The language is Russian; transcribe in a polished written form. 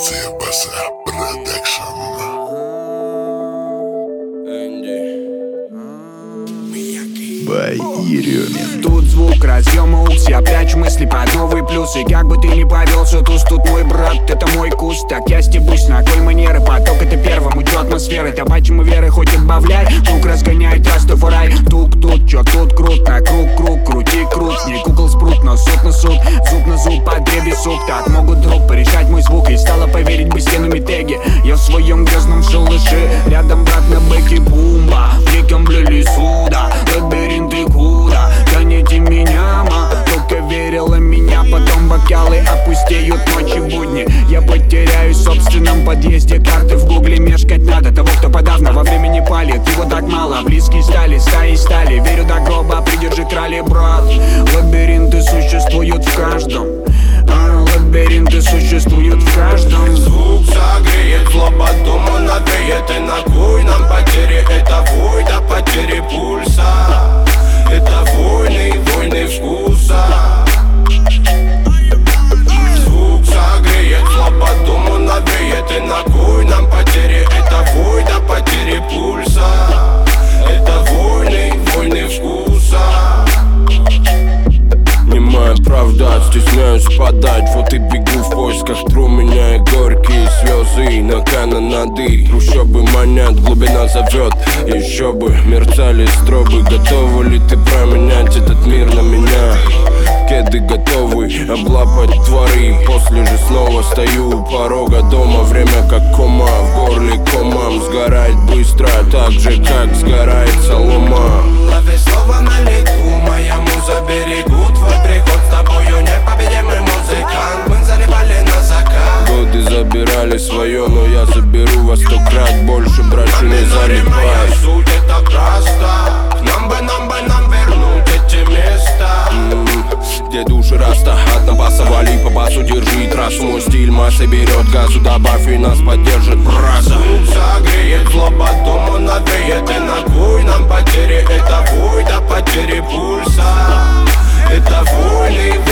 Цебаса Продакшн. Бай Еремин. Тут звук разъема укс, я прячу мысли под новые плюсы. Как бы ты ни повелся, туз, тут мой брат, это мой куст. Так я стебусь на коль манеры, поток это первым, уйдет атмосферы. Табачим и веры хоть и добавляй, круг разгоняет Растафарай. Тук тут, чё тут крут, на круг, крути крут. Не кукол спрут, но суд на суд, зуб на зуб, потребе сук. Так могут друг порешать мой звук, и стало поверить бы стенами теги. Я в своем грязном шалаше, рядом брат на бэке бумба. Веком блюли суда, лабиринты куда. Гоните меня, ма, только верила меня. Потом бокалы опустеют ночи будни. Я потеряюсь в собственном подъезде. Карты в гугле мешкать надо. Того, кто подавно во времени палит, его так мало. Близкие стали, стали. Верю до гроба, придержи крали, брат. Лабиринты существуют в каждом. Лабиринты существуют в каждом. Звук согреет, зло потом он нагреет. И на кой нам потери? Это вой до потери пульса. Это войны вкуса. Звук согреет, зло потом он нагреет. И на кой нам потери? Это вой до потери пульса. Это войны вкуса. Немая правда, стесняюсь подать. Вот и бегу в поисках, тру меня и горькие слезы. На канонады трущобы манят, глубина зовет. Еще бы мерцали стробы. Готова ли ты променять этот мир на меня? Кеды готовы облапать твари. После же снова стою у порога дома. Время как кома, в горле комам. Сгорает быстро, так же как сгорает солома. Лови слово на лету, моя муза берегут. Твой приход с тобою непобедимый музыкант. Мы заливали на закат. Годы забирали свое, но я заберу во 100 крат больше. Брачу не залипай. Суть это краста. Нам бы вернуть эти места. Где души раста, от напаса вали по басу, держи трассу. Мой стиль массы берет газу, добавь и нас поддержит браса. Звук согреет, зло потом он нагреет. И на кой нам потери? Это вой до потери пульса. Это войны